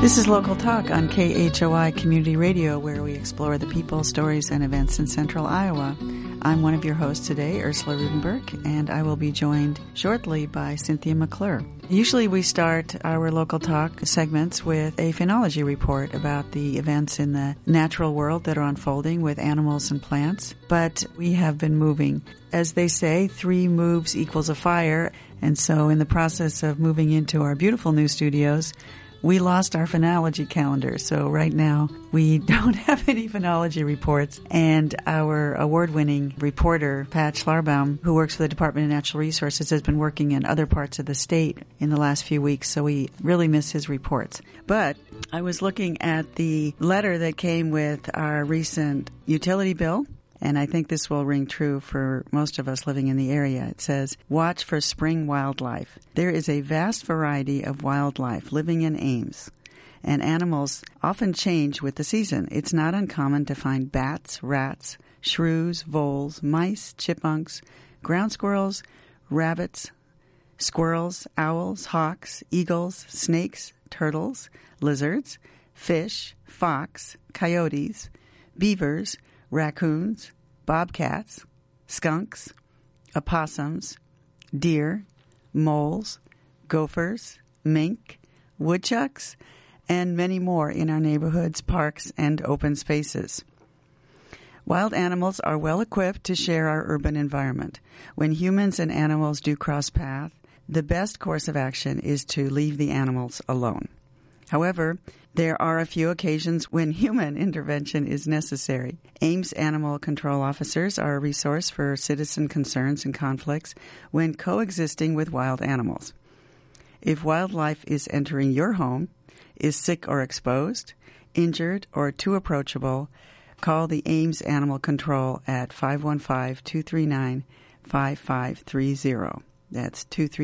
This is Local Talk on KHOI Community Radio, where we explore the people, stories, and events in central Iowa. I'm one of your hosts today, Ursula Rudenberg, and I will be joined shortly by Cynthia McClure. Usually we start our Local Talk segments with a phenology report about the events in the natural world that are unfolding with animals and plants, but we have been moving. As they say, 3 moves equals a fire, and so in the process of moving into our beautiful new studios, we lost our phenology calendar, so right now we don't have any phenology reports. And our award-winning reporter, Pat Schlarbaum, who works for the Department of Natural Resources, has been working in other parts of the state in the last few weeks, so we really miss his reports. But I was looking at the letter that came with our recent utility bill, and I think this will ring true for most of us living in the area. It says, watch for spring wildlife. There is a vast variety of wildlife living in Ames, and animals often change with the season. It's not uncommon to find bats, rats, shrews, voles, mice, chipmunks, ground squirrels, rabbits, squirrels, owls, hawks, eagles, snakes, turtles, lizards, fish, fox, coyotes, beavers, raccoons, bobcats, skunks, opossums, deer, moles, gophers, mink, woodchucks, and many more in our neighborhoods, parks, and open spaces. Wild animals are well equipped to share our urban environment. When humans and animals do cross paths, the best course of action is to leave the animals alone. However, there are a few occasions when human intervention is necessary. Ames Animal Control Officers are a resource for citizen concerns and conflicts when coexisting with wild animals. If wildlife is entering your home, is sick or exposed, injured, or too approachable, call the Ames Animal Control at 515-239-5530. That's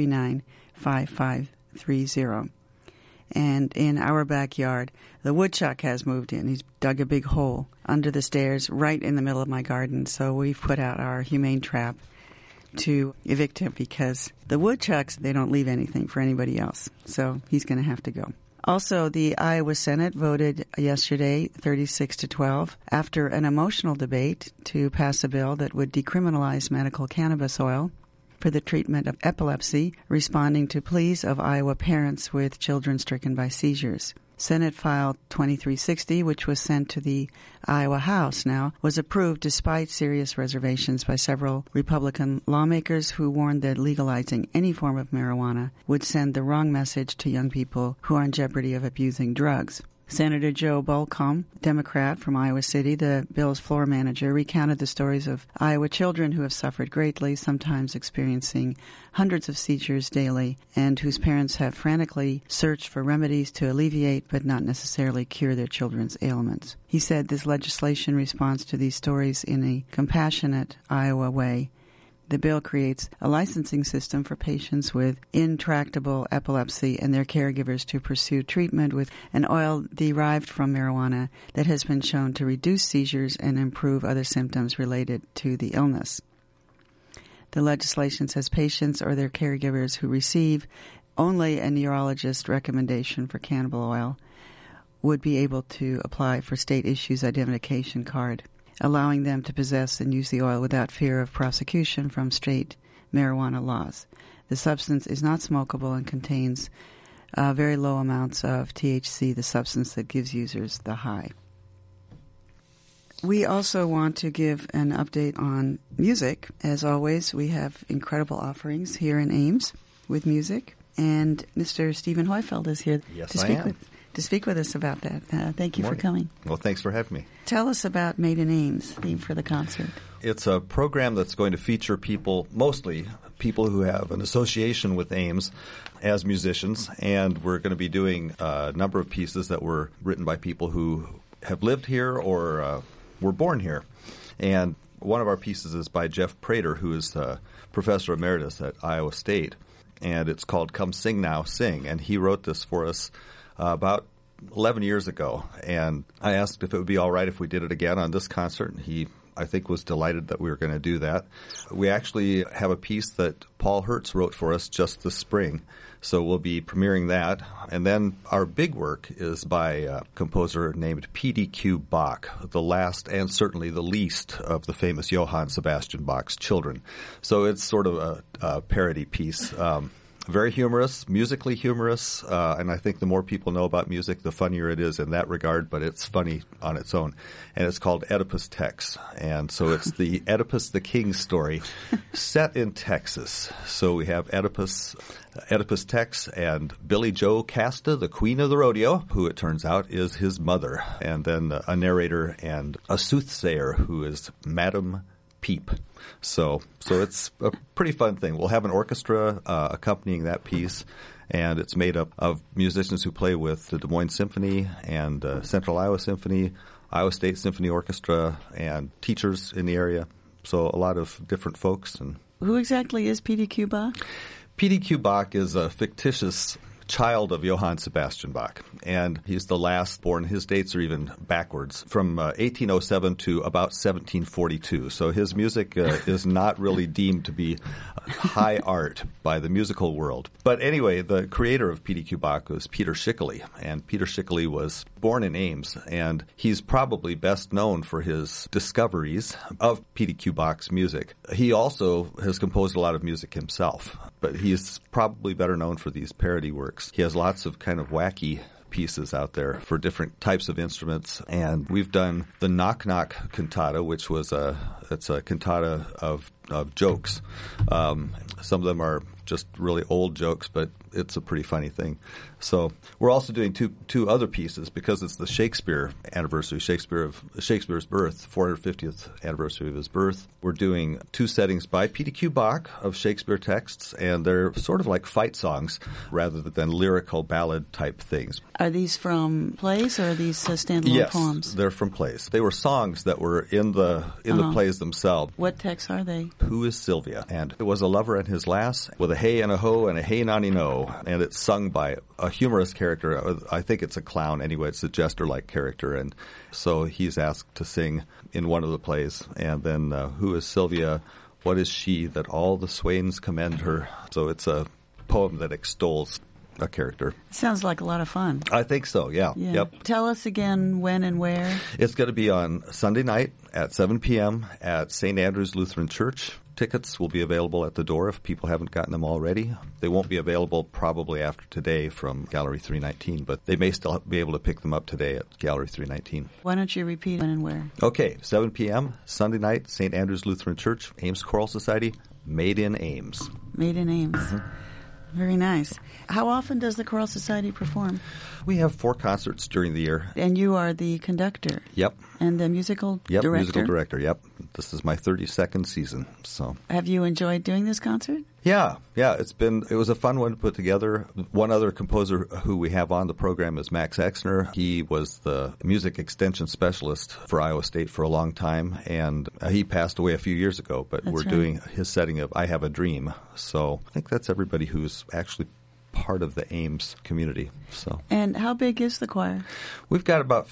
239-5530. And in our backyard, the woodchuck has moved in. He's dug a big hole under the stairs right in the middle of my garden. So we've put out our humane trap to evict him because the woodchucks, they don't leave anything for anybody else. So he's going to have to go. Also, the Iowa Senate voted yesterday 36-12 after an emotional debate to pass a bill that would decriminalize medical cannabis oil for the treatment of epilepsy, responding to pleas of Iowa parents with children stricken by seizures. Senate File 2360, which was sent to the Iowa House now, was approved despite serious reservations by several Republican lawmakers who warned that legalizing any form of marijuana would send the wrong message to young people who are in jeopardy of abusing drugs. Senator Joe Bolcom, Democrat from Iowa City, the bill's floor manager, recounted the stories of Iowa children who have suffered greatly, sometimes experiencing hundreds of seizures daily, and whose parents have frantically searched for remedies to alleviate but not necessarily cure their children's ailments. He said this legislation responds to these stories in a compassionate Iowa way. The bill creates a licensing system for patients with intractable epilepsy and their caregivers to pursue treatment with an oil derived from marijuana that has been shown to reduce seizures and improve other symptoms related to the illness. The legislation says patients or their caregivers who receive only a neurologist recommendation for cannabis oil would be able to apply for state issues identification card, allowing them to possess and use the oil without fear of prosecution from state marijuana laws. The substance is not smokable and contains very low amounts of THC, the substance that gives users the high. We also want to give an update on music. As always, we have incredible offerings here in Ames with music. And Mr. Stephen Hoyfeld is here to speak with us about that. Thank you for coming. Well, thanks for having me. Tell us about Made in Ames, theme for the concert. It's a program that's going to feature people, mostly people who have an association with Ames as musicians, and we're going to be doing a number of pieces that were written by people who have lived here or were born here. And one of our pieces is by Jeff Prater, who is professor emeritus at Iowa State, and it's called Come Sing Now, Sing, and he wrote this for us about 11 years ago, and I asked if it would be all right if we did it again on this concert, and he, I think, was delighted that we were going to do that. We actually have a piece that Paul Hertz wrote for us just this spring So we'll be premiering that. And then our big work is by a composer named P.D.Q. Bach, the last and certainly the least of the famous Johann Sebastian Bach's children. So it's sort of a parody piece. Very humorous, musically humorous, and I think the more people know about music, the funnier it is in that regard, but it's funny on its own. And it's called Oedipus Tex. And so it's the Oedipus the King story set in Texas. So we have Oedipus Tex and Billy Joe Casta, the queen of the rodeo, who it turns out is his mother. And then a narrator and a soothsayer who is Madame Peep. So it's a pretty fun thing. We'll have an orchestra accompanying that piece, and it's made up of musicians who play with the Des Moines Symphony and Central Iowa Symphony, Iowa State Symphony Orchestra, and teachers in the area. So a lot of different folks. And who exactly is P.D.Q. Bach? P.D.Q. Bach is a fictitious child of Johann Sebastian Bach, and he's the last born. His dates are even backwards, from 1807 to about 1742. So his music is not really deemed to be high art by the musical world. But anyway, the creator of P.D.Q. Bach was Peter Schickele, and Peter Schickele was born in Ames, and he's probably best known for his discoveries of P.D.Q. Bach's music. He also has composed a lot of music himself, but he's probably better known for these parody works. He has lots of kind of wacky pieces out there for different types of instruments, and we've done the Knock Knock Cantata, which was it's a cantata of jokes. Some of them are just really old jokes, but it's a pretty funny thing. So we're also doing two other pieces because it's the Shakespeare anniversary, Shakespeare's birth, 450th anniversary of his birth. We're doing two settings by P.D.Q. Bach of Shakespeare texts, and they're sort of like fight songs rather than lyrical ballad type things. Are these from plays or are these standalone poems? Yes, they're from plays. They were songs that were in the plays themselves. What texts are they? Who is Sylvia? And it was a lover and his lass with a hey and a ho and a hey nonny no. And it's sung by a humorous character. I think it's a clown anyway. It's a jester-like character. And so he's asked to sing in one of the plays. And then who is Sylvia? What is she that all the swains commend her? So it's a poem that extols a character. Sounds like a lot of fun. I think so, yeah. Yep. Tell us again when and where. It's going to be on Sunday night at 7 p.m. at St. Andrew's Lutheran Church. Tickets will be available at the door if people haven't gotten them already. They won't be available probably after today from Gallery 319, but they may still be able to pick them up today at Gallery 319. Why don't you repeat when and where? Okay, 7 p.m. Sunday night, St. Andrew's Lutheran Church, Ames Choral Society, Made in Ames. Made in Ames. Mm-hmm. Very nice. How often does the Choral Society perform? We have 4 concerts during the year. And you are the conductor? Yep. And the musical director? Yep, musical director, yep. This is my 32nd season, so. Have you enjoyed doing this concert? Yeah, it was a fun one to put together. One other composer who we have on the program is Max Exner. He was the music extension specialist for Iowa State for a long time, and he passed away a few years ago, but we're doing his setting of I Have a Dream. So I think that's everybody who's actually part of the Ames community. So. And how big is the choir? We've got about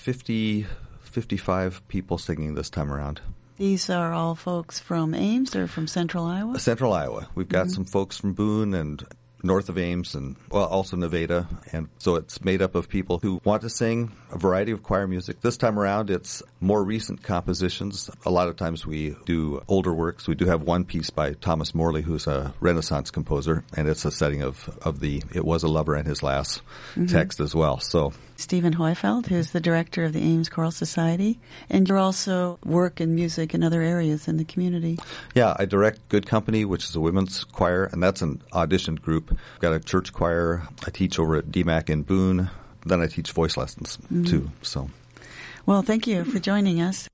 55 people singing this time around. These are all folks from Ames or from Central Iowa? Central Iowa. We've got some folks from Boone and north of Ames and also Nevada. And so it's made up of people who want to sing a variety of choir music. This time around, it's more recent compositions. A lot of times we do older works. We do have one piece by Thomas Morley, who's a Renaissance composer, and it's a setting of the It Was a Lover and His Lass text as well. So Stephen Heufeld, who's the director of the Ames Choral Society, and you also work in music in other areas in the community. Yeah, I direct Good Company, which is a women's choir, and that's an auditioned group. I've got a church choir. I teach over at DMAC in Boone. Then I teach voice lessons, too. So, well, thank you for joining us.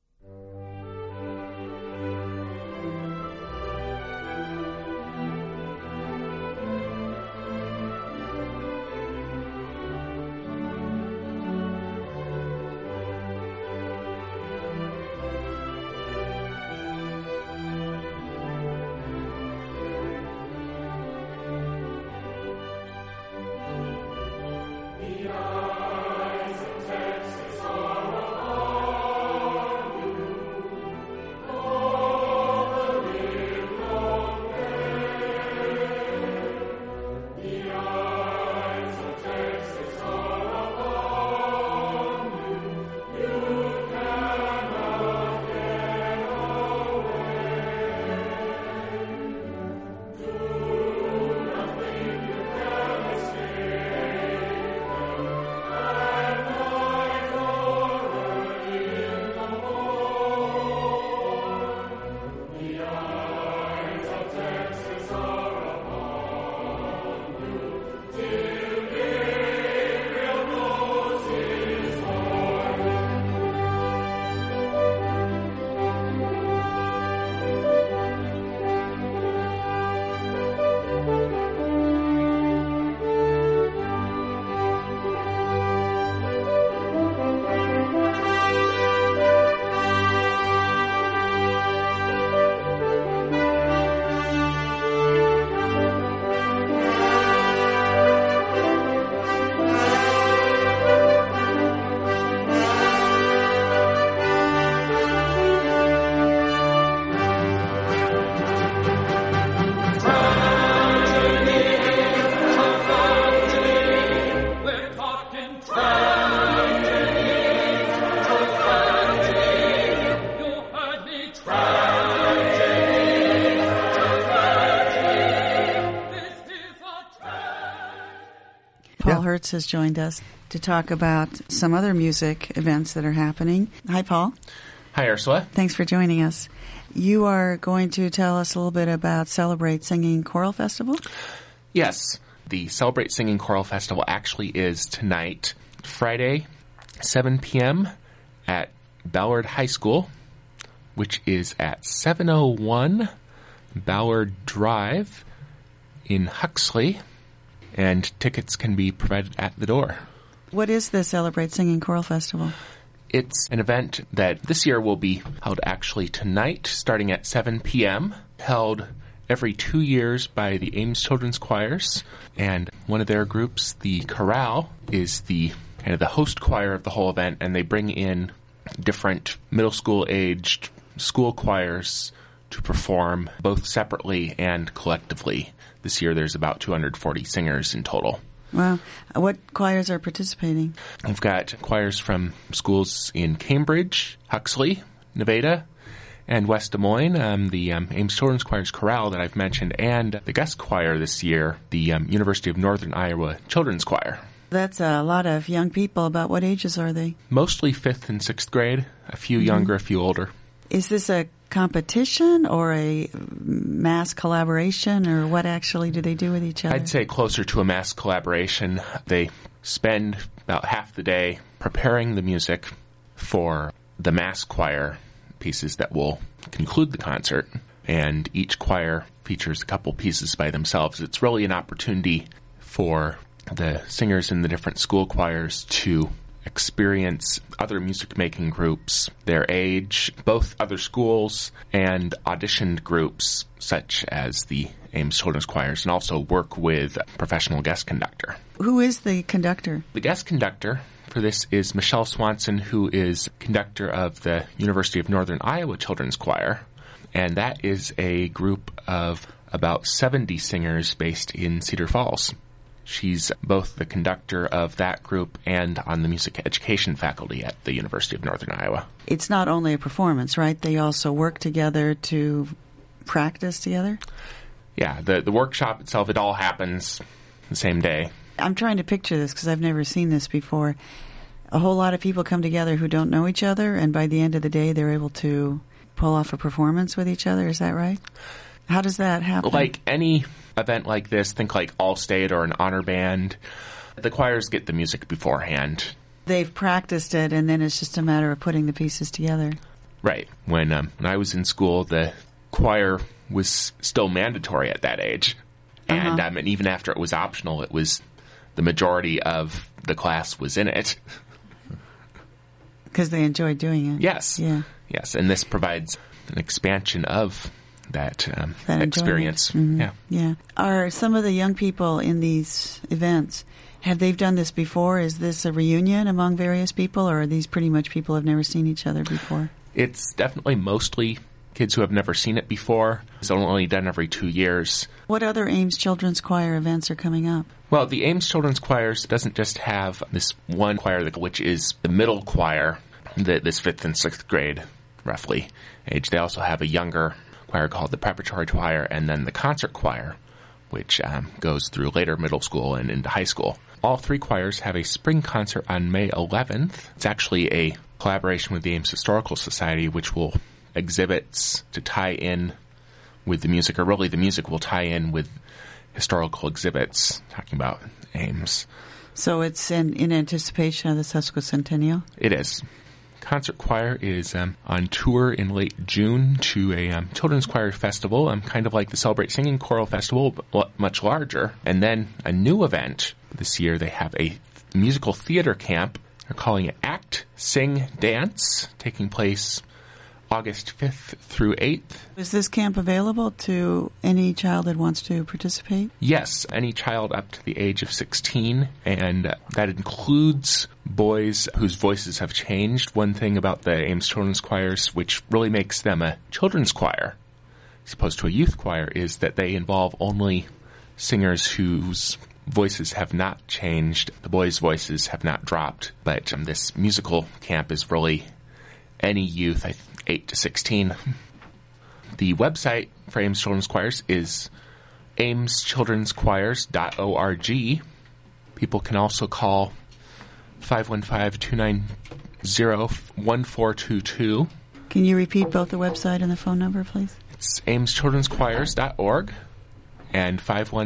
Paul Hertz has joined us to talk about some other music events that are happening. Hi, Paul. Hi, Ursula. Thanks for joining us. You are going to tell us a little bit about Celebrate Singing Choral Festival? Yes, the Celebrate Singing Choral Festival actually is tonight, Friday, 7 p.m. at Ballard High School, which is at 701 Ballard Drive in Huxley, and tickets can be provided at the door. What is the Celebrate Singing Choral Festival? It's an event that this year will be held actually tonight, starting at 7 p.m., held every 2 years by the Ames Children's Choirs, and one of their groups, the Chorale, is the kind of the host choir of the whole event, and they bring in different middle school-aged school choirs to perform both separately and collectively. This year there's about 240 singers in total. Wow. What choirs are participating? We've got choirs from schools in Cambridge, Huxley, Nevada, and West Des Moines, the Ames Children's Choir's Chorale that I've mentioned, and the guest choir this year, the University of Northern Iowa Children's Choir. That's a lot of young people. About what ages are they? Mostly 5th and 6th grade, a few younger, a few older. Is this a competition or a mass collaboration, or what actually do they do with each other? I'd say closer to a mass collaboration. They spend about half the day preparing the music for the mass choir pieces that will conclude the concert, and each choir features a couple pieces by themselves. It's really an opportunity for the singers in the different school choirs to experience other music-making groups, their age, both other schools and auditioned groups such as the Ames Children's Choirs, and also work with a professional guest conductor. Who is the conductor? The guest conductor for this is Michelle Swanson, who is conductor of the University of Northern Iowa Children's Choir, and that is a group of about 70 singers based in Cedar Falls. She's both the conductor of that group and on the music education faculty at the University of Northern Iowa. It's not only a performance, right? They also work together to practice together? Yeah, the workshop itself, it all happens the same day. I'm trying to picture this because I've never seen this before. A whole lot of people come together who don't know each other, and by the end of the day, they're able to pull off a performance with each other. Is that right? How does that happen? Like any event like this, think like Allstate or an honor band, the choirs get the music beforehand. They've practiced it, and then it's just a matter of putting the pieces together. Right. When I was in school, the choir was still mandatory at that age. And, and even after it was optional, it was the majority of the class was in it. Because they enjoyed doing it. Yes. Yeah. Yes, and this provides an expansion of that experience. Mm-hmm. Yeah. Yeah. Are some of the young people in these events, have they done this before? Is this a reunion among various people, or are these pretty much people who have never seen each other before? It's definitely mostly kids who have never seen it before. It's only done every 2 years. What other Ames Children's Choir events are coming up? Well, the Ames Children's Choirs doesn't just have this one choir, which is the middle choir, this 5th and 6th grade, roughly, age. They also have a younger choir called the preparatory choir, and then the concert choir, which goes through later middle school and into high school. All three choirs have a spring concert on May 11th. It's actually a collaboration with the Ames Historical Society, which will exhibits to tie in with the music, or really the music will tie in with historical exhibits talking about Ames. So it's in anticipation of the sesquicentennial? It is. Concert choir is on tour in late June to a children's choir festival, kind of like the Celebrate Singing Choral Festival, but much larger. And then a new event this year, they have a musical theater camp. They're calling it Act, Sing, Dance, taking place August 5th through 8th. Is this camp available to any child that wants to participate? Yes, any child up to the age of 16, and that includes boys whose voices have changed. One thing about the Ames Children's Choirs, which really makes them a children's choir, as opposed to a youth choir, is that they involve only singers whose voices have not changed. The boys' voices have not dropped, but this musical camp is really any youth. 8 to 16. The website for Ames Children's Choirs is ameschildrenschoirs.org. People can also call 515-290-1422. Can you repeat both the website and the phone number, please? It's ameschildrenschoirs.org and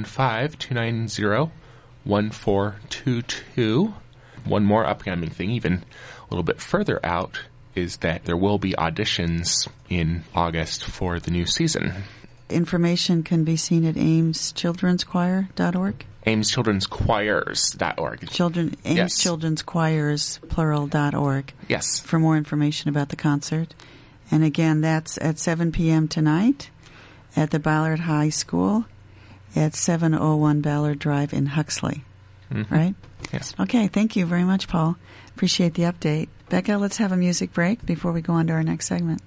515-290-1422. One more upcoming thing, even a little bit further out, is that there will be auditions in August for the new season. Information can be seen at ameschildrenschoir.org? ameschildrenschoirs.org. Ames Children's Choirs, plural.org. Yes. For more information about the concert. And again, that's at 7 p.m. tonight at the Ballard High School at 701 Ballard Drive in Huxley. Mm-hmm. Right? Yes. Okay, thank you very much, Paul. Appreciate the update. Becca, let's have a music break before we go on to our next segment.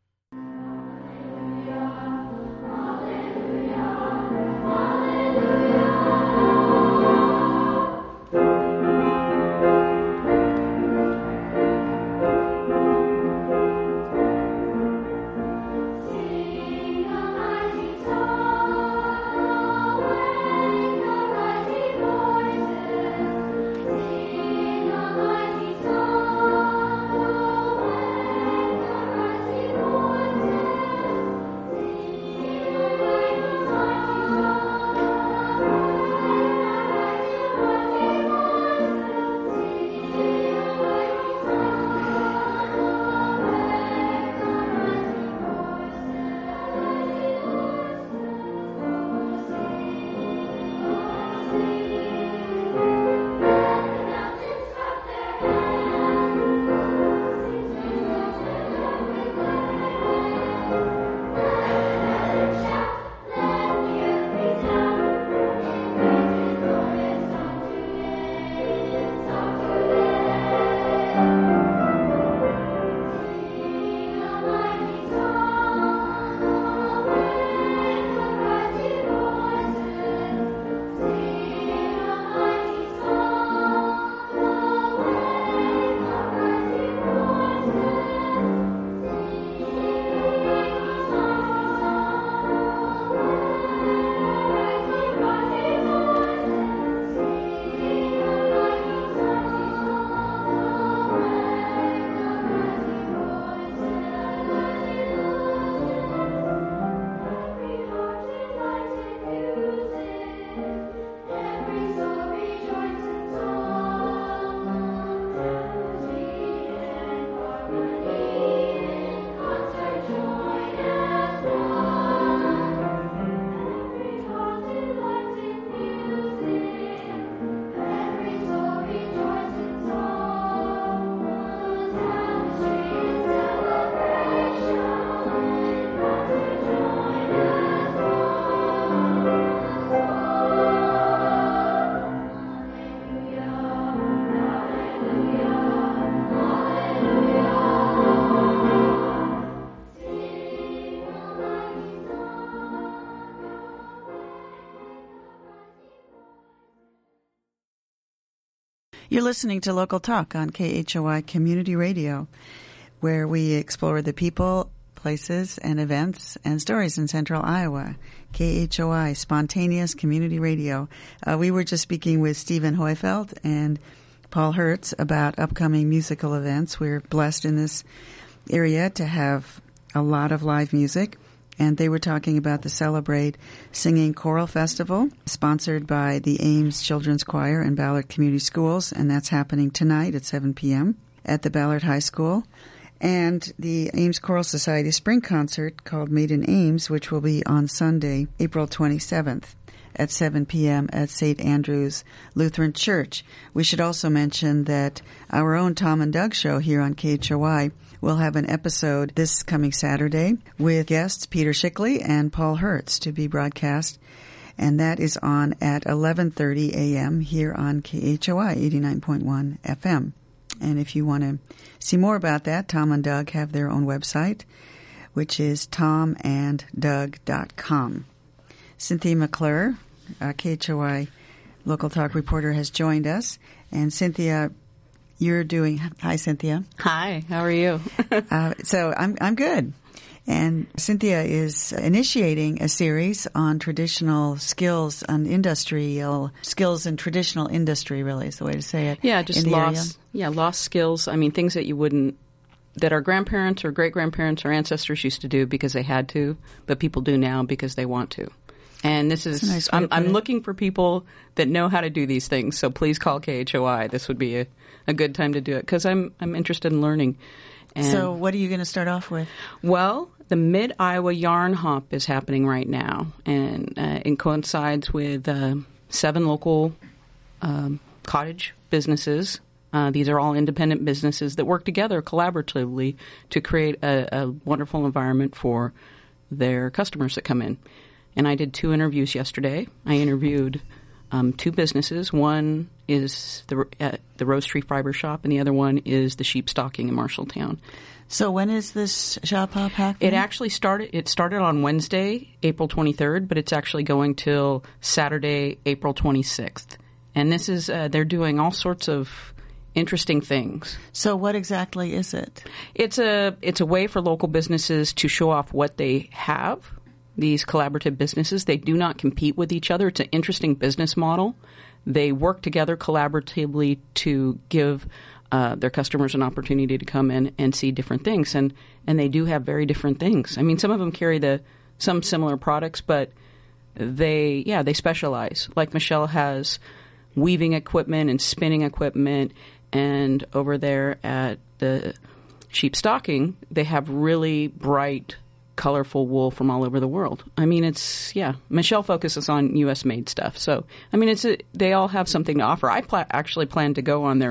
You're listening to Local Talk on KHOI Community Radio, where we explore the people, places, and events and stories in Central Iowa. KHOI, Spontaneous Community Radio. We were just speaking with Stephen Hoyfeld and Paul Hertz about upcoming musical events. We're blessed in this area to have a lot of live music. And they were talking about the Celebrate Singing Choral Festival, sponsored by the Ames Children's Choir and Ballard Community Schools, and that's happening tonight at 7 p.m. at the Ballard High School. And the Ames Choral Society Spring Concert called Made in Ames, which will be on Sunday, April 27th at 7 p.m. at St. Andrew's Lutheran Church. We should also mention that our own Tom and Doug show here on KHOI will have an episode this coming Saturday with guests Peter Schickley and Paul Hertz to be broadcast, and that is on at 11:30 a.m. here on KHOI 89.1 FM. And if you want to see more about that, Tom and Doug have their own website, which is tomanddug.com. Cynthia McClure, KHOI Local Talk reporter, has joined us, and Cynthia, you're doing. Hi, Cynthia. Hi, how are you? So I'm good. And Cynthia is initiating a series on traditional skills, on industrial skills in traditional industry, really is the way to say it. Yeah, just lost skills. I mean, things that our grandparents or great-grandparents or ancestors used to do because they had to, but people do now because they want to. And this is, nice I'm looking for people that know how to do these things, so please call KHOI. This would be a good time to do it because I'm interested in learning. And so what are you going to start off with? Well, the Mid-Iowa Yarn Hop is happening right now, and it coincides with 7 local cottage businesses. These are all independent businesses that work together collaboratively to create a wonderful environment for their customers that come in. And I did 2 interviews yesterday. I interviewed 2 businesses. One is the Rose Tree Fiber Shop, and the other one is the Sheep Stocking in Marshalltown. So when is this shop hop happening? It actually started on Wednesday, April 23rd, but it's actually going till Saturday, April 26th. And this is they're doing all sorts of interesting things. So what exactly is it? It's a way for local businesses to show off what they have. These collaborative businesses, they do not compete with each other. It's an interesting business model. They work together collaboratively to give their customers an opportunity to come in and see different things. And they do have very different things. I mean, some of them carry some similar products, but they specialize. Like Michelle has weaving equipment and spinning equipment. And over there at the Sheep Stocking, they have really bright, colorful wool from all over the world. I mean, Michelle focuses on U.S.-made stuff. So, I mean, they all have something to offer. I actually plan to go on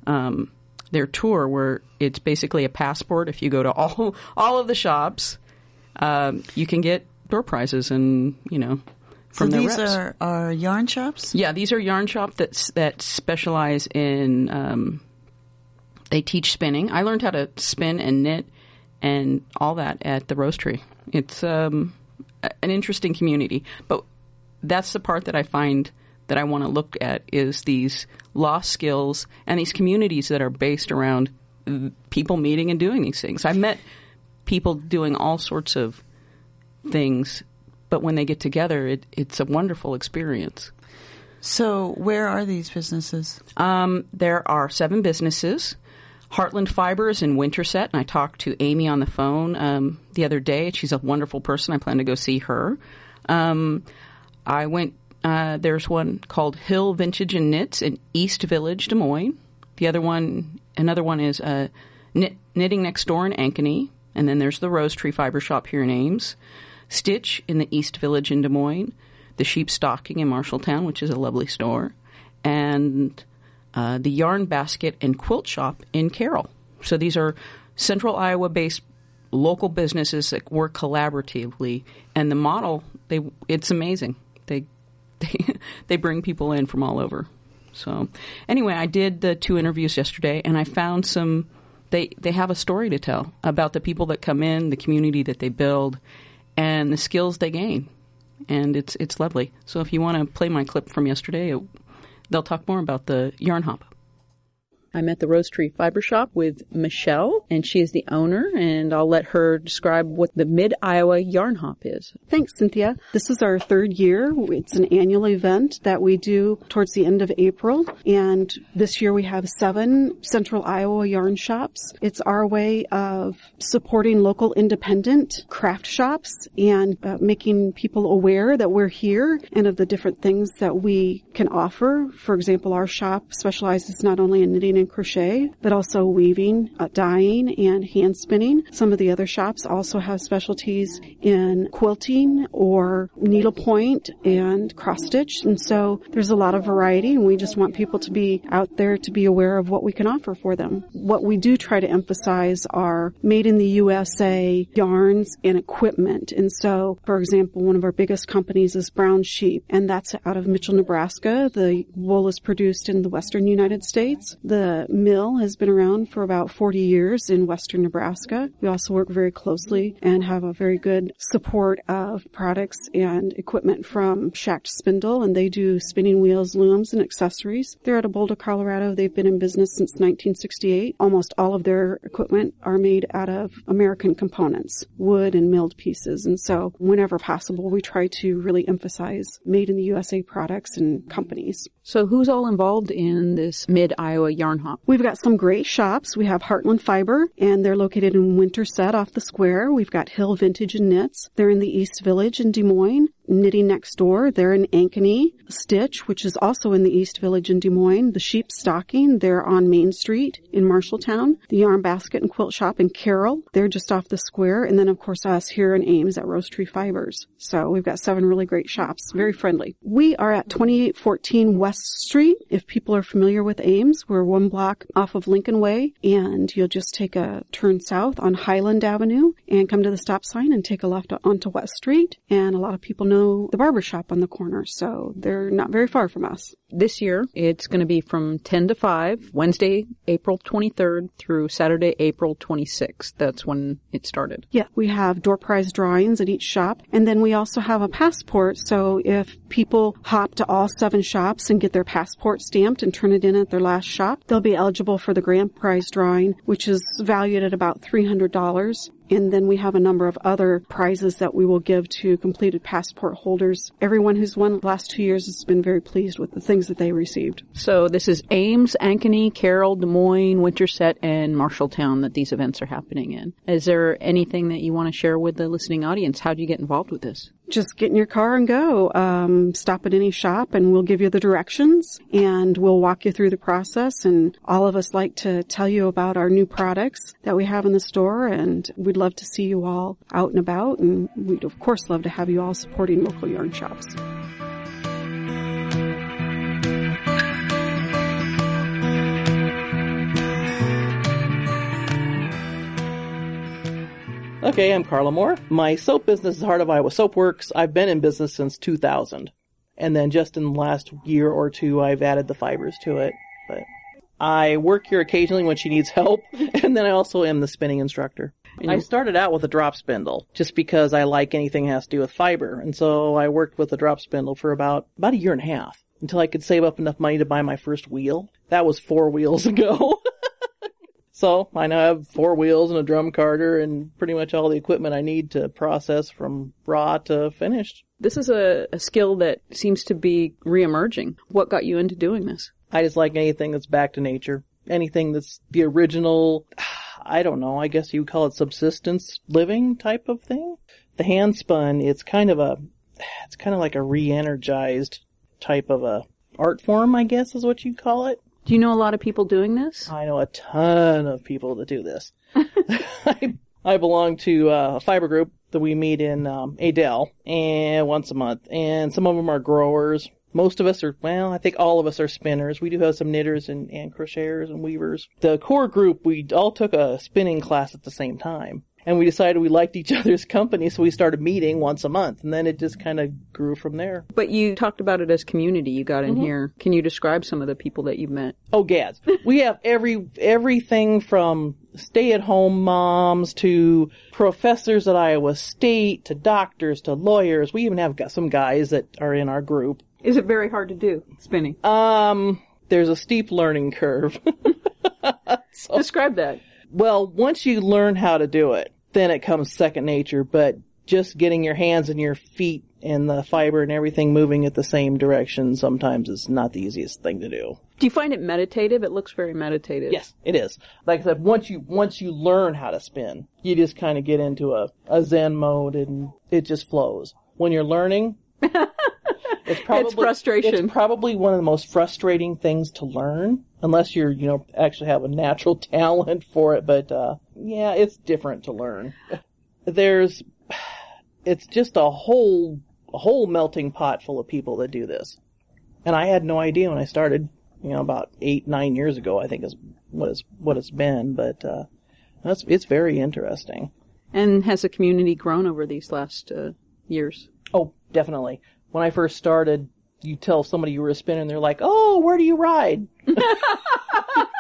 their tour where it's basically a passport. If you go to all of the shops, you can get door prizes and, from their reps. So these are yarn shops? Yeah, these are yarn shops that specialize in, they teach spinning. I learned how to spin and knit and all that at the Rose Tree. It's an interesting community. But that's the part that I find that I want to look at is these lost skills and these communities that are based around people meeting and doing these things. I've met people doing all sorts of things, but when they get together, it's a wonderful experience. So where are these businesses? There are 7 businesses. Heartland Fiber is in Winterset, and I talked to Amy on the phone the other day. She's a wonderful person. I plan to go see her. I went. There's one called Hill Vintage and Knits in East Village, Des Moines. Another one is Knitting Next Door in Ankeny, and then there's the Rose Tree Fiber Shop here in Ames. Stitch in the East Village in Des Moines. The Sheep Stocking in Marshalltown, which is a lovely store, and the Yarn Basket and Quilt Shop in Carroll. So these are Central Iowa-based local businesses that work collaboratively, and the model, it's amazing. They bring people in from all over. So anyway, I did the 2 interviews yesterday, and I found they have a story to tell about the people that come in, the community that they build, and the skills they gain. And it's lovely. So if you want to play my clip from yesterday, they'll talk more about the Yarn Hop. I'm at the Rose Tree Fiber Shop with Michelle, and she is the owner, and I'll let her describe what the Mid-Iowa Yarn Hop is. Thanks, Cynthia. This is our 3rd year. It's an annual event that we do towards the end of April, and this year we have 7 Central Iowa yarn shops. It's our way of supporting local independent craft shops and making people aware that we're here and of the different things that we can offer. For example, our shop specializes not only in knitting and crochet, but also weaving, dyeing, and hand spinning. Some of the other shops also have specialties in quilting or needlepoint and cross stitch. And so there's a lot of variety, and we just want people to be out there to be aware of what we can offer for them. What we do try to emphasize are made in the USA yarns and equipment. And so, for example, one of our biggest companies is Brown Sheep, and that's out of Mitchell, Nebraska. The wool is produced in the western United States. The The mill has been around for about 40 years in western Nebraska. We also work very closely and have a very good support of products and equipment from Shacked Spindle, and they do spinning wheels, looms, and accessories. They're out of Boulder, Colorado. They've been in business since 1968. Almost all of their equipment are made out of American components, wood and milled pieces. And so whenever possible, we try to really emphasize made in the USA products and companies. So who's all involved in this Mid-Iowa Yarn Hop? We've got some great shops. We have Heartland Fiber, and they're located in Winterset off the square. We've got Hill Vintage and Knits. They're in the East Village in Des Moines. Knitting Next Door, they're in Ankeny. Stitch, which is also in the East Village in Des Moines. The Sheep Stocking, they're on Main Street in Marshalltown. The Yarn Basket and Quilt Shop in Carroll, they're just off the square. And then, of course, us here in Ames at Rose Tree Fibers. So we've got 7 really great shops, very friendly. We are at 2814 West Street. If people are familiar with Ames, we're 1 block off of Lincoln Way, and you'll just take a turn south on Highland Avenue and come to the stop sign and take a left onto West Street. And a lot of people know the barber shop on the corner, so they're not very far from us. This year, it's going to be from 10 to 5, Wednesday, April 23rd through Saturday, April 26th. That's when it started. Yeah, we have door prize drawings at each shop, and then we also have a passport, so if people hop to all 7 shops and get their passport stamped and turn it in at their last shop, they'll be eligible for the grand prize drawing, which is valued at about $300. And then we have a number of other prizes that we will give to completed passport holders. Everyone who's won the last 2 years has been very pleased with the things that they received. So this is Ames, Ankeny, Carroll, Des Moines, Winterset, and Marshalltown that these events are happening in. Is there anything that you want to share with the listening audience? How do you get involved with this? Just get in your car and go. Stop at any shop and we'll give you the directions and we'll walk you through the process. And all of us like to tell you about our new products that we have in the store, and we'd love to see you all out and about. And we'd of course love to have you all supporting local yarn shops. Okay, I'm Carla Moore. My soap business is Heart of Iowa Soap Works. I've been in business since 2000. And then just in the last year or two, I've added the fibers to it. But I work here occasionally when she needs help. And then I also am the spinning instructor. I started out with a drop spindle just because I like anything that has to do with fiber. And so I worked with a drop spindle for about a year and a half until I could save up enough money to buy my first wheel. That was 4 wheels ago. So I now have 4 wheels and a drum carder and pretty much all the equipment I need to process from raw to finished. This is a skill that seems to be reemerging. What got you into doing this? I just like anything that's back to nature. Anything that's the original, I don't know, I guess you would call it subsistence living type of thing. The hand spun, it's kind of like a re-energized type of a art form, I guess is what you'd call it. Do you know a lot of people doing this? I know a ton of people that do this. I belong to a fiber group that we meet in Adel and once a month, and some of them are growers. Most of us are, I think all of us are spinners. We do have some knitters and crocheters and weavers. The core group, we all took a spinning class at the same time. And we decided we liked each other's company, so we started meeting once a month. And then it just kind of grew from there. But you talked about it as community. You got in here. Can you describe some of the people that you've met? Oh, gads. We have everything from stay-at-home moms to professors at Iowa State to doctors to lawyers. We even have got some guys that are in our group. Is it very hard to do, spinning? There's a steep learning curve. So, describe that. Well, once you learn how to do it, then it comes second nature, but just getting your hands and your feet and the fiber and everything moving at the same direction sometimes is not the easiest thing to do. Do you find it meditative? It looks very meditative. Yes, it is. Like I said, once you learn how to spin, you just kind of get into a Zen mode and it just flows. When you're learning, it's frustration. It's probably one of the most frustrating things to learn, unless you're, actually have a natural talent for it. But, it's different to learn. It's just a whole melting pot full of people that do this. And I had no idea when I started, about 8-9 years ago, I think is what it's been. But, it's very interesting. And has the community grown over these last, years? Oh, definitely. When I first started, you tell somebody you were a spinner and they're like, "Oh, where do you ride?"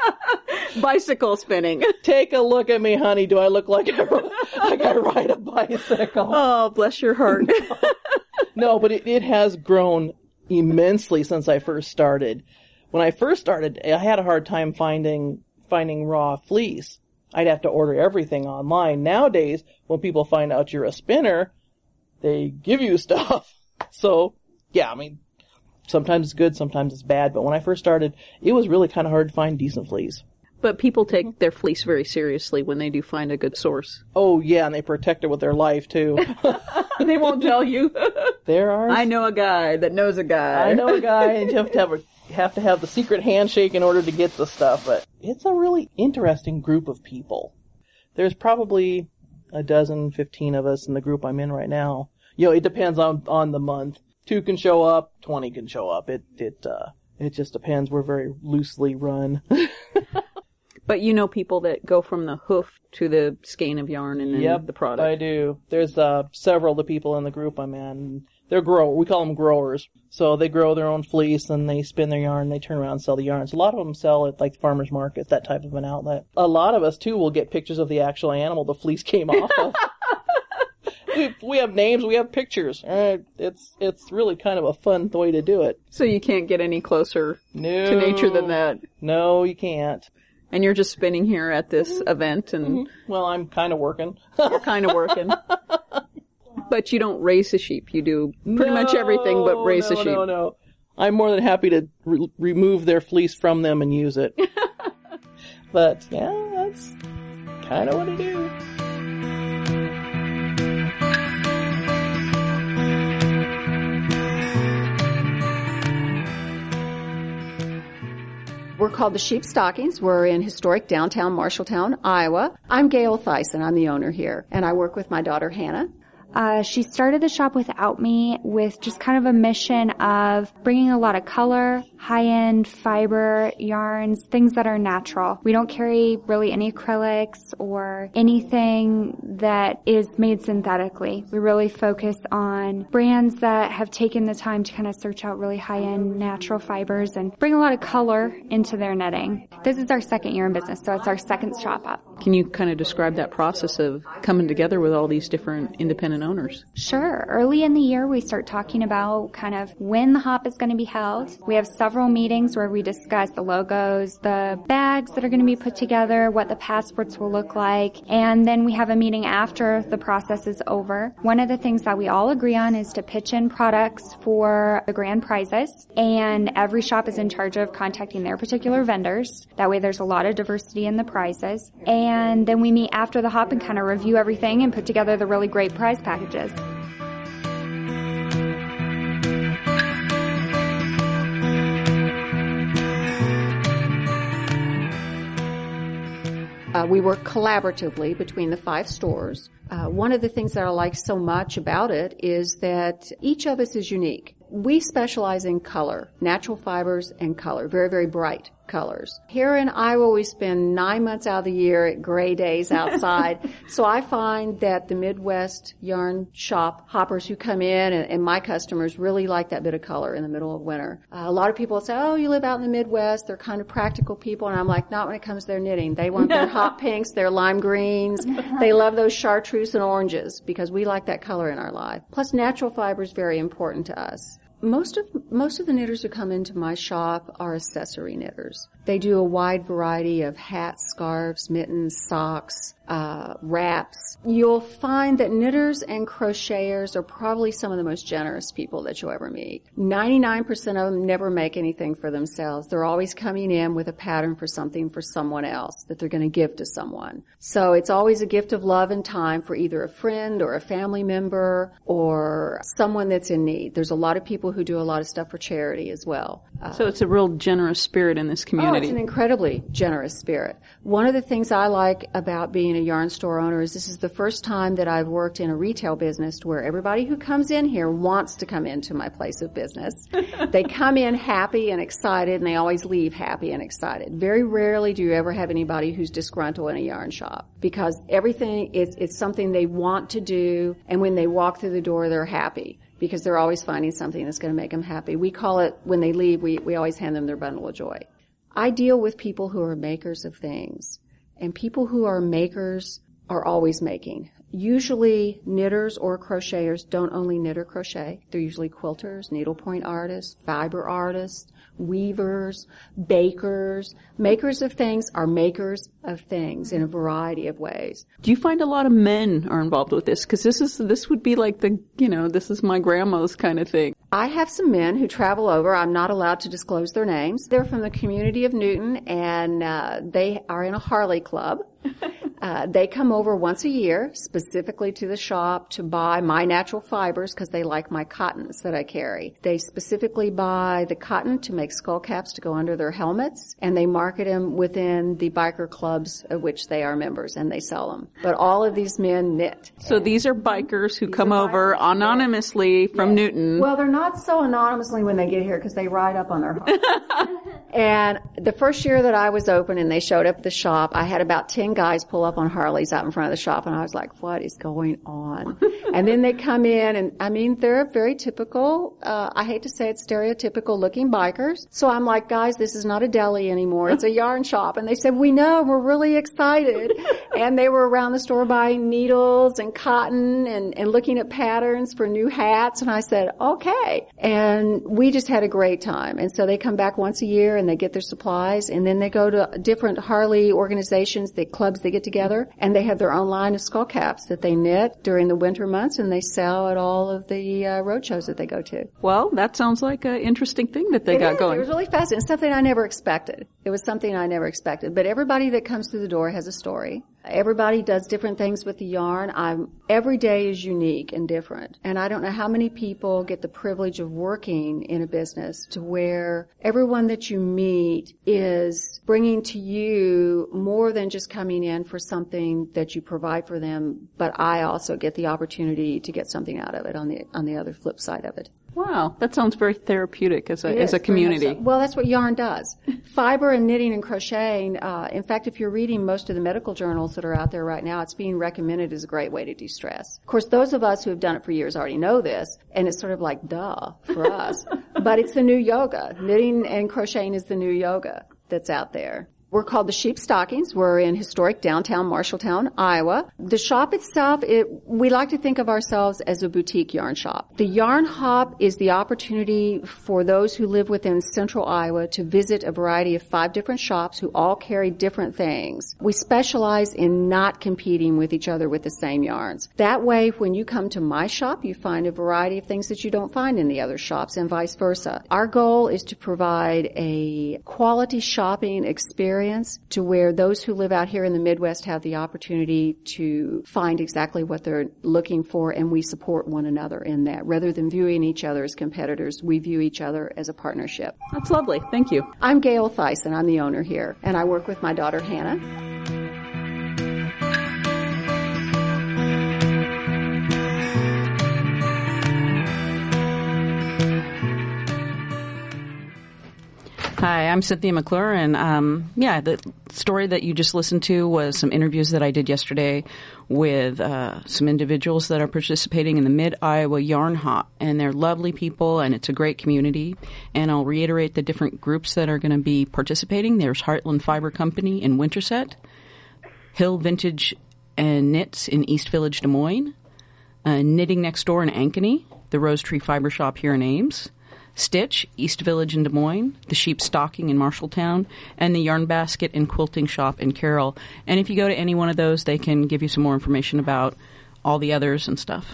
Bicycle spinning. Take a look at me, honey. Do I look like I ride a bicycle? Oh, bless your heart. No, but it has grown immensely since I first started. When I first started, I had a hard time finding raw fleece. I'd have to order everything online. Nowadays, when people find out you're a spinner, they give you stuff. So, yeah, I mean, sometimes it's good, sometimes it's bad. But when I first started, it was really kind of hard to find decent fleece. But people take their fleece very seriously when they do find a good source. Oh, yeah, and they protect it with their life, too. They won't tell you. There are... I know a guy that knows a guy. I know a guy, and you have to have the secret handshake in order to get the stuff. But it's a really interesting group of people. There's probably 15 of us in the group I'm in right now. You know, it depends on the month. 2 can show up, 20 can show up. It just depends. We're very loosely run. But you know people that go from the hoof to the skein of yarn and then the product. I do. There's several of the people in the group I'm in. They're we call them growers. So they grow their own fleece and they spin their yarn. They turn around and sell the yarns. A lot of them sell at like farmers markets, that type of an outlet. A lot of us too will get pictures of the actual animal the fleece came off of. We have names, we have pictures. It's really kind of a fun way to do it. So you can't get any closer to nature than that. No, you can't. And you're just spinning here at this event and... Well, I'm kind of working. You're kind of working. But you don't raise a sheep. You do pretty much everything but raise a sheep. No. I'm more than happy to remove their fleece from them and use it. But, yeah, that's kind of what I do. We're called the Sheep Stockings. We're in historic downtown Marshalltown, Iowa. I'm Gail Thyssen. I'm the owner here, and I work with my daughter, Hannah. She started the shop without me with just kind of a mission of bringing a lot of color, high-end fiber yarns, things that are natural. We don't carry really any acrylics or anything that is made synthetically. We really focus on brands that have taken the time to kind of search out really high-end natural fibers and bring a lot of color into their knitting. This is our second year in business, so it's our second shop up. Can you kind of describe that process of coming together with all these different independent owners? Sure. Early in the year, we start talking about kind of when the hop is going to be held. We have several meetings where we discuss the logos, the bags that are going to be put together, what the passports will look like, and then we have a meeting after the process is over. One of the things that we all agree on is to pitch in products for the grand prizes, and every shop is in charge of contacting their particular vendors. That way there's a lot of diversity in the prizes. And then we meet after the hop and kind of review everything and put together the really great prize packages. We work collaboratively between the 5 stores. One of the things that I like so much about it is that each of us is unique. We specialize in color, natural fibers and color, very, very bright colors. Here in Iowa, we spend 9 months out of the year at gray days outside. So I find that the Midwest yarn shop hoppers who come in and my customers really like that bit of color in the middle of winter. A lot of people say, oh, you live out in the Midwest. They're kind of practical people. And I'm like, not when it comes to their knitting. They want their hot pinks, their lime greens. They love those chartreuse and oranges because we like that color in our life. Plus, natural fiber is very important to us. Most of the knitters who come into my shop are accessory knitters. They do a wide variety of hats, scarves, mittens, socks, wraps. You'll find that knitters and crocheters are probably some of the most generous people that you'll ever meet. 99% of them never make anything for themselves. They're always coming in with a pattern for something for someone else that they're going to give to someone. So it's always a gift of love and time for either a friend or a family member or someone that's in need. There's a lot of people who do a lot of stuff for charity as well. So it's a real generous spirit in this community. Oh, it's an incredibly generous spirit. One of the things I like about being a yarn store owner is this is the first time that I've worked in a retail business where everybody who comes in here wants to come into my place of business. They come in happy and excited, and they always leave happy and excited. Very rarely do you ever have anybody who's disgruntled in a yarn shop because everything it's something they want to do, and when they walk through the door, they're happy because they're always finding something that's going to make them happy. We call it, when they leave, we always hand them their bundle of joy. I deal with people who are makers of things, and people who are makers are always making. Usually knitters or crocheters don't only knit or crochet. They're usually quilters, needlepoint artists, fiber artists, weavers, bakers. Makers of things are makers of things in a variety of ways. Do you find a lot of men are involved with this? Because this would be like this is my grandma's kind of thing. I have some men who travel over. I'm not allowed to disclose their names. They're from the community of Newton, and they are in a Harley club. They come over once a year, specifically to the shop to buy my natural fibers because they like my cottons that I carry. They specifically buy the cotton to make skull caps to go under their helmets, and they market them within the biker clubs of which they are members, and they sell them. But all of these men knit. So these are bikers who come over anonymously from Newton. Well, they're not so anonymously when they get here because they ride up on their Harley. And the first year that I was open and they showed up at the shop, I had about 10 guys pull up on Harleys out in front of the shop, and I was like, what is going on? And then they come in, and I mean, they're very typical, I hate to say it, stereotypical looking bikers. So I'm like, guys, this is not a deli anymore. It's a yarn shop. And they said, we know, we're really excited. And they were around the store buying needles and cotton and looking at patterns for new hats. And I said, okay. And we just had a great time. And so they come back once a year and they get their supplies, and then they go to different Harley organizations, the clubs they get together, and they have their own line of skull caps that they knit during the winter months, and they sell at all of the road shows that they go to. Well, that sounds like an interesting thing that they got going. It was really fascinating. Something I never expected. It was something I never expected. But everybody that comes through the door has a story. Everybody does different things with the yarn. Every day is unique and different. And I don't know how many people get the privilege of working in a business to where everyone that you meet is bringing to you more than just coming in for something that you provide for them, but I also get the opportunity to get something out of it on the other flip side of it. Wow, that sounds very therapeutic as a community. So. Well, that's what yarn does. Fiber and knitting and crocheting, in fact, if you're reading most of the medical journals that are out there right now, it's being recommended as a great way to de-stress. Of course, those of us who have done it for years already know this, and it's sort of like, duh, for us. But it's the new yoga. Knitting and crocheting is the new yoga that's out there. We're called the Sheep Stockings. We're in historic downtown Marshalltown, Iowa. The shop itself, we like to think of ourselves as a boutique yarn shop. The Yarn Hop is the opportunity for those who live within central Iowa to visit a variety of 5 different shops who all carry different things. We specialize in not competing with each other with the same yarns. That way, when you come to my shop, you find a variety of things that you don't find in the other shops and vice versa. Our goal is to provide a quality shopping experience to where those who live out here in the Midwest have the opportunity to find exactly what they're looking for, and we support one another in that. Rather than viewing each other as competitors, we view each other as a partnership. That's lovely. Thank you. I'm Gail Thyssen. I'm the owner here, and I work with my daughter, Hannah. Hi, I'm Cynthia McClure, and the story that you just listened to was some interviews that I did yesterday with some individuals that are participating in the Mid-Iowa Yarn Hop, and they're lovely people, and it's a great community. And I'll reiterate the different groups that are going to be participating. There's Heartland Fiber Company in Winterset, Hill Vintage and Knits in East Village, Des Moines, Knitting Next Door in Ankeny, the Rose Tree Fiber Shop here in Ames, Stitch, East Village in Des Moines, the Sheep Stocking in Marshalltown, and the Yarn Basket and Quilting Shop in Carroll. And if you go to any one of those, they can give you some more information about all the others and stuff.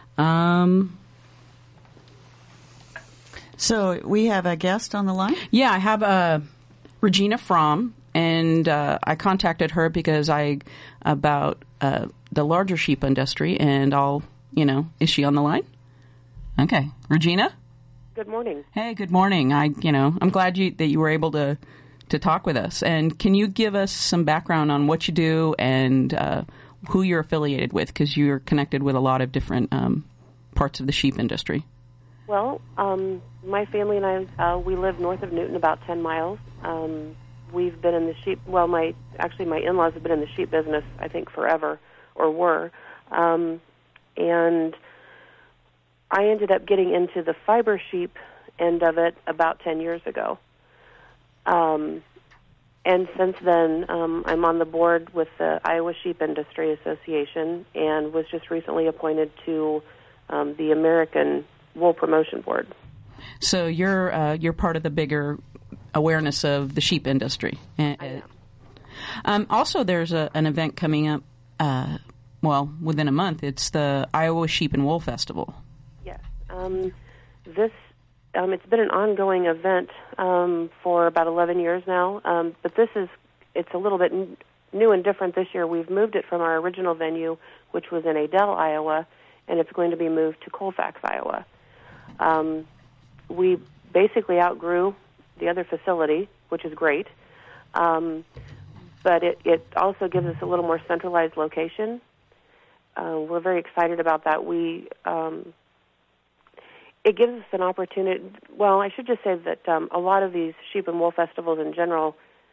So we have a guest on the line? Yeah, I have Regina Fromm, and I contacted her because about the larger sheep industry, and is she on the line? Okay. Regina? Good morning. Hey, good morning. I'm glad that you were able to talk with us. And can you give us some background on what you do and who you're affiliated with? Because you're connected with a lot of different parts of the sheep industry. Well, my family and I, we live north of Newton, about 10 miles. We've been in the sheep. Well, my in-laws have been in the sheep business, I think, forever, or were, and I ended up getting into the fiber sheep end of it about 10 years ago. And since then, I'm on the board with the Iowa Sheep Industry Association and was just recently appointed to the American Wool Promotion Board. So you're part of the bigger awareness of the sheep industry. Also, there's an event coming up, within a month. It's the Iowa Sheep and Wool Festival. Yes. It's been an ongoing event for about 11 years now, but it's a little bit new and different this year. We've moved it from our original venue, which was in Adel, Iowa, and it's going to be moved to Colfax, Iowa. We basically outgrew the other facility, which is great, but it also gives us a little more centralized location. We're very excited about that. It gives us an opportunity. Well, I should just say that a lot of these sheep and wool festivals in general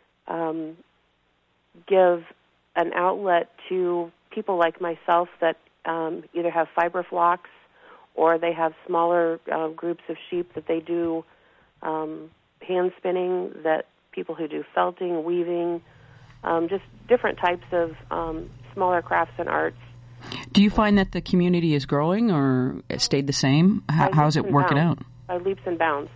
give an outlet to people like myself that either have fiber flocks or they have smaller groups of sheep that they do hand spinning, that people who do felting, weaving, just different types of smaller crafts and arts. Do you find that the community is growing or it stayed the same? How is it working out? By leaps and bounds.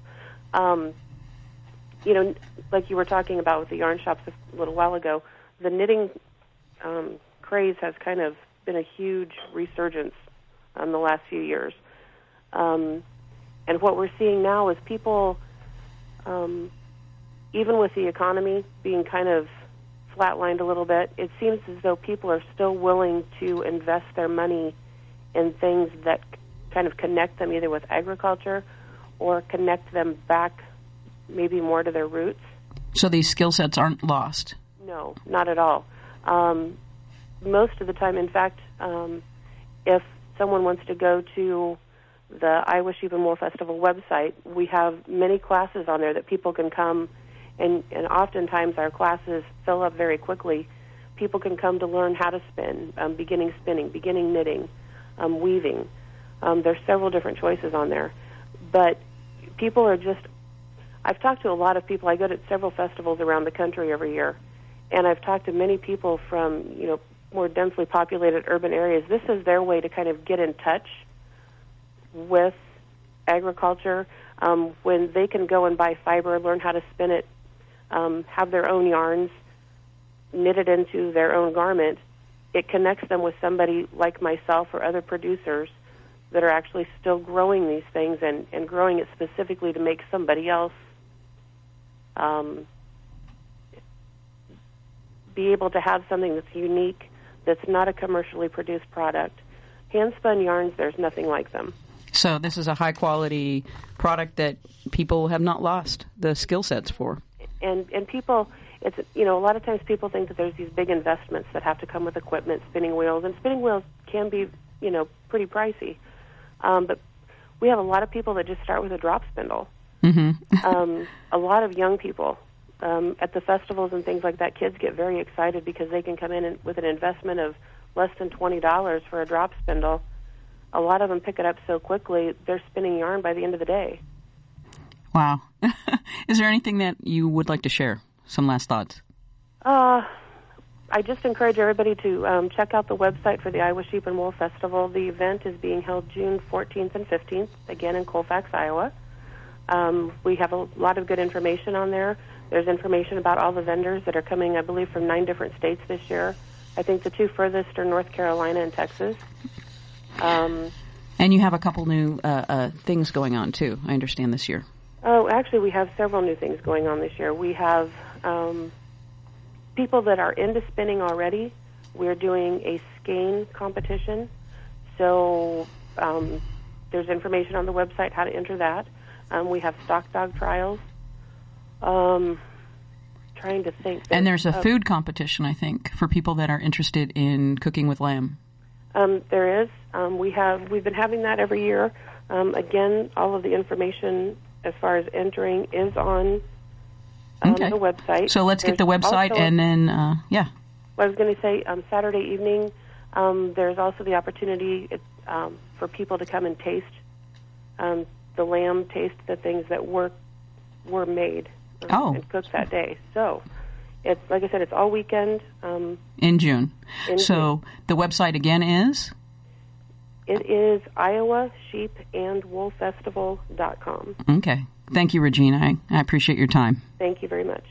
Like you were talking about with the yarn shops a little while ago, the knitting craze has kind of been a huge resurgence in the last few years. And what we're seeing now is people, even with the economy being kind of flatlined a little bit, it seems as though people are still willing to invest their money in things that kind of connect them either with agriculture or connect them back maybe more to their roots. So these skill sets aren't lost? No, not at all. Most of the time, in fact, if someone wants to go to the Iowa Sheep and Wool Festival website, we have many classes on there that people can come, and oftentimes our classes fill up very quickly. People can come to learn how to spin, beginning spinning, beginning knitting, weaving. There's several different choices on there. But people are just, I've talked to a lot of people. I go to several festivals around the country every year, and I've talked to many people from, more densely populated urban areas. This is their way to kind of get in touch with agriculture, when they can go and buy fiber, learn how to spin it, have their own yarns, knit it into their own garment. It connects them with somebody like myself or other producers that are actually still growing these things and growing it specifically to make somebody else be able to have something that's unique, that's not a commercially produced product. Hand-spun yarns, there's nothing like them. So this is a high-quality product that people have not lost the skill sets for. And people, it's a lot of times people think that there's these big investments that have to come with equipment, spinning wheels, and spinning wheels can be, pretty pricey. But we have a lot of people that just start with a drop spindle. Mm-hmm. A lot of young people at the festivals and things like that, kids get very excited because they can come in with an investment of less than $20 for a drop spindle. A lot of them pick it up so quickly, they're spinning yarn by the end of the day. Wow. Is there anything that you would like to share? Some last thoughts? I just encourage everybody to check out the website for the Iowa Sheep and Wool Festival. The event is being held June 14th and 15th, again in Colfax, Iowa. We have a lot of good information on there. There's information about all the vendors that are coming, I believe, from 9 different states this year. I think the 2 furthest are North Carolina and Texas. And you have a couple new things going on, too, I understand, this year. Oh, actually, we have several new things going on this year. We have people that are into spinning already. We're doing a skein competition. So there's information on the website how to enter that. We have stock dog trials. Trying to think. And there's a food competition, I think, for people that are interested in cooking with lamb. There is. We've been having that every year. Again, all of the information as far as entering is on the website. So let's get the website and then, yeah. Well, I was going to say Saturday evening, there's also the opportunity for people to come and taste the lamb, taste the things that were made and cooked that day. So It's, like I said, it's all weekend. In June. In so the website again is? It is iowasheepandwoolfestival.com. Okay. Thank you, Regina. I appreciate your time. Thank you very much.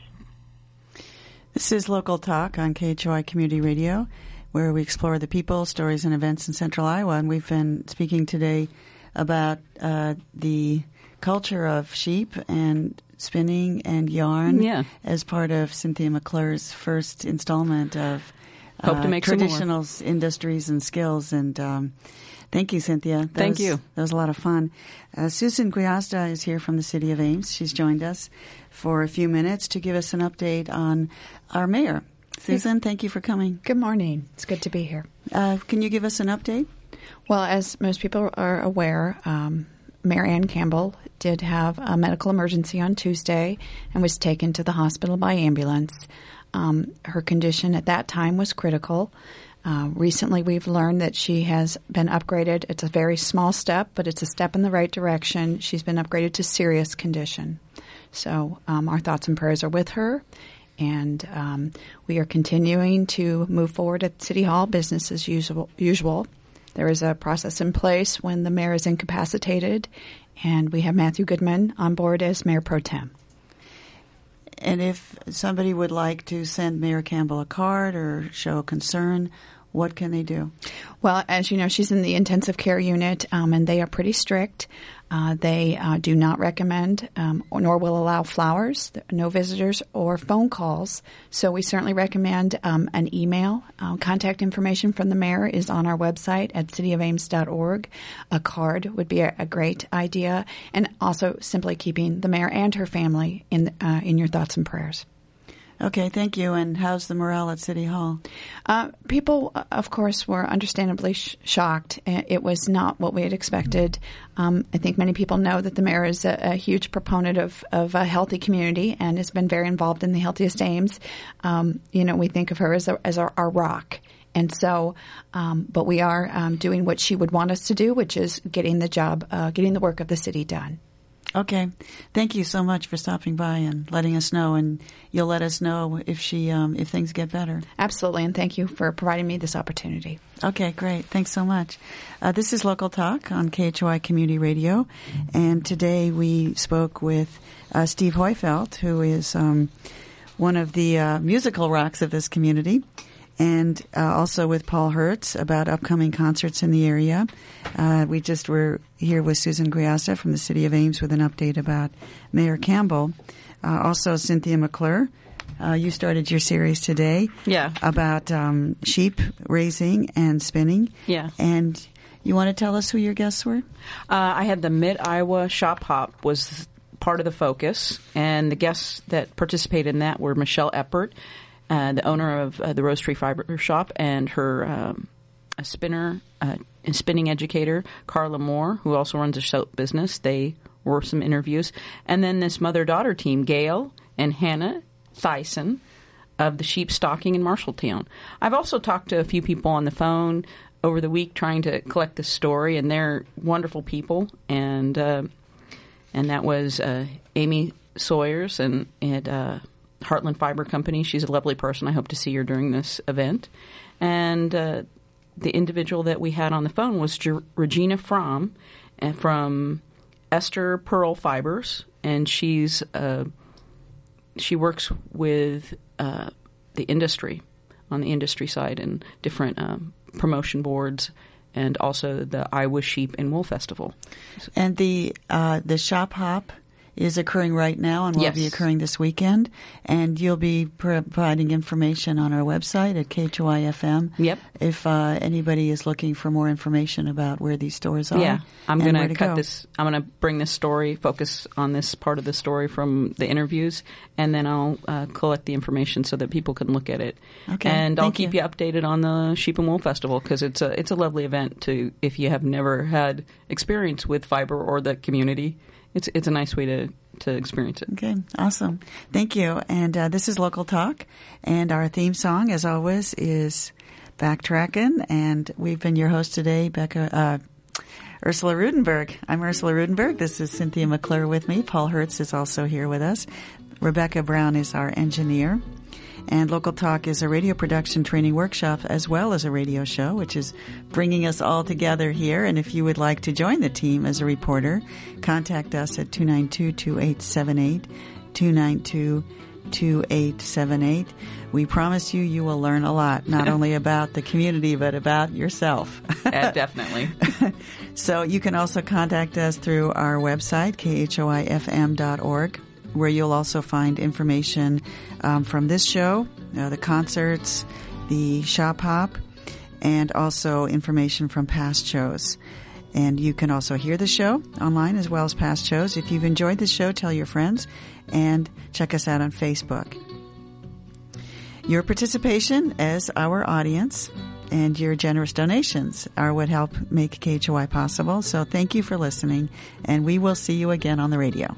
This is Local Talk on KHOI Community Radio, where we explore the people, stories, and events in Central Iowa. And we've been speaking today about the culture of sheep and spinning and yarn as part of Cynthia McClure's first installment of Hope to make traditional industries and skills. And thank you, Cynthia. Thank you. That was a lot of fun. Susan Guiazda is here from the City of Ames. She's joined us for a few minutes to give us an update on our mayor. Susan, thank you for coming. Good morning. It's good to be here. Can you give us an update? Well, as most people are aware, Mayor Ann Campbell did have a medical emergency on Tuesday and was taken to the hospital by ambulance. Her condition at that time was critical. Recently, we've learned that she has been upgraded. It's a very small step, but it's a step in the right direction. She's been upgraded to serious condition. So our thoughts and prayers are with her. And we are continuing to move forward at City Hall, business as usual. There is a process in place when the mayor is incapacitated, and we have Matthew Goodman on board as Mayor Pro Tem. And if somebody would like to send Mayor Campbell a card or show concern, what can they do? Well, as you know, she's in the intensive care unit, and they are pretty strict. They do not recommend nor will allow flowers, no visitors, or phone calls. So we certainly recommend an email. Contact information from the mayor is on our website at cityofames.org. A card would be a great idea, and also simply keeping the mayor and her family in your thoughts and prayers. Okay, thank you. And how's the morale at City Hall? People, of course, were understandably shocked. It was not what we had expected. I think many people know that the mayor is a huge proponent of a healthy community and has been very involved in the Healthiest Ames. We think of her as our rock. And so, but we are doing what she would want us to do, which is getting the work of the city done. Okay. Thank you so much for stopping by and letting us know, and you'll let us know if if things get better. Absolutely, and thank you for providing me this opportunity. Okay, great. Thanks so much. This is Local Talk on KHOI Community Radio, and today we spoke with Steve Heufeld, who is one of the musical rocks of this community, and also with Paul Hertz about upcoming concerts in the area. We just were here with Susan Guiazda from the City of Ames with an update about Mayor Campbell. Also, Cynthia McClure, you started your series today about sheep raising and spinning. Yeah. And you want to tell us who your guests were? I had the Mid-Iowa Shop Hop was part of the focus, and the guests that participated in that were Michelle Eppert, the owner of the Rose Tree Fiber Shop, and her a spinner and spinning educator, Carla Moore, who also runs a soap business. They were some interviews. And then this mother-daughter team, Gail and Hannah Thyssen of the Sheep Stocking in Marshalltown. I've also talked to a few people on the phone over the week trying to collect the story, and they're wonderful people. And that was Amy Sawyers and Heartland Fiber Company. She's a lovely person. I hope to see her during this event. And the individual that we had on the phone was Regina Fromm from Esther Pearl Fibers, and she works with the industry on the industry side and different promotion boards, and also the Iowa Sheep and Wool Festival. And the Shop Hop is occurring right now and will be occurring this weekend. And you'll be providing information on our website at KHOI-FM. Yep. If anybody is looking for more information about where these stores are. Yeah. I'm going to cut this. I'm going to bring this story, focus on this part of the story from the interviews, and then I'll collect the information so that people can look at it. Okay. And I'll keep you updated on the Sheep and Wool Festival, because it's a lovely event if you have never had experience with fiber or the community. It's a nice way to experience it. Okay, awesome. Thank you. And this is Local Talk, and our theme song, as always, is Backtrackin', and we've been your host today, Ursula Rudenberg. I'm Ursula Rudenberg. This is Cynthia McClure with me. Paul Hertz is also here with us. Rebecca Brown is our engineer. And Local Talk is a radio production training workshop as well as a radio show, which is bringing us all together here. And if you would like to join the team as a reporter, contact us at 292-2878, 292-2878. We promise you will learn a lot, not only about the community, but about yourself. Yeah, definitely. So you can also contact us through our website, khoifm.org, where you'll also find information from this show, the concerts, the shop hop, and also information from past shows. And you can also hear the show online as well as past shows. If you've enjoyed the show, tell your friends and check us out on Facebook. Your participation as our audience and your generous donations are what help make KHOI possible. So thank you for listening, and we will see you again on the radio.